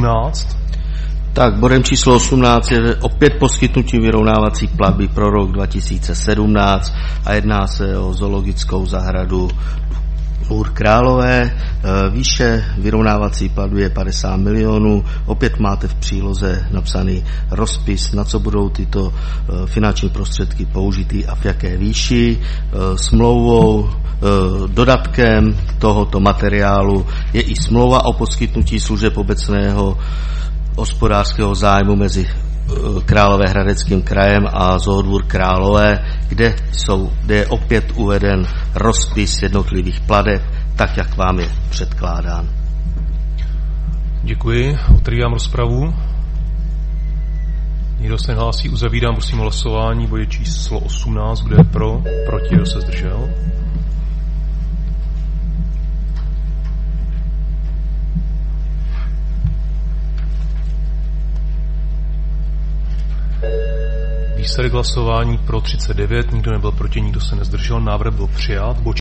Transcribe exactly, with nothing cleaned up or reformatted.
osmnáct. Tak bodem číslo osmnáct je opět poskytnutí vyrovnávací platby pro rok dva tisíce sedmnáct a jedná se o zoologickou zahradu Dvůr Králové. Výše vyrovnávací platby je padesát milionů. Opět máte v příloze napsaný rozpis, na co budou tyto finanční prostředky použity a v jaké výši. Smlouvou, dodatkem tohoto materiálu je i smlouva o poskytnutí služeb obecného hospodářského zájmu mezi Královéhradeckým krajem a Zoodvůr Králové, kde, jsou, kde je opět uveden rozpis jednotlivých plateb, tak jak vám je předkládán. Děkuji. Otevírám rozpravu. Nikdo se nehlásí, uzavírám prosím hlasování. Bude číslo osmnáct, kdo je pro, proti, kdo se zdržel. Výsledek hlasování pro třicet devět, nikdo nebyl proti, nikdo se nezdržel, návrh byl přijat.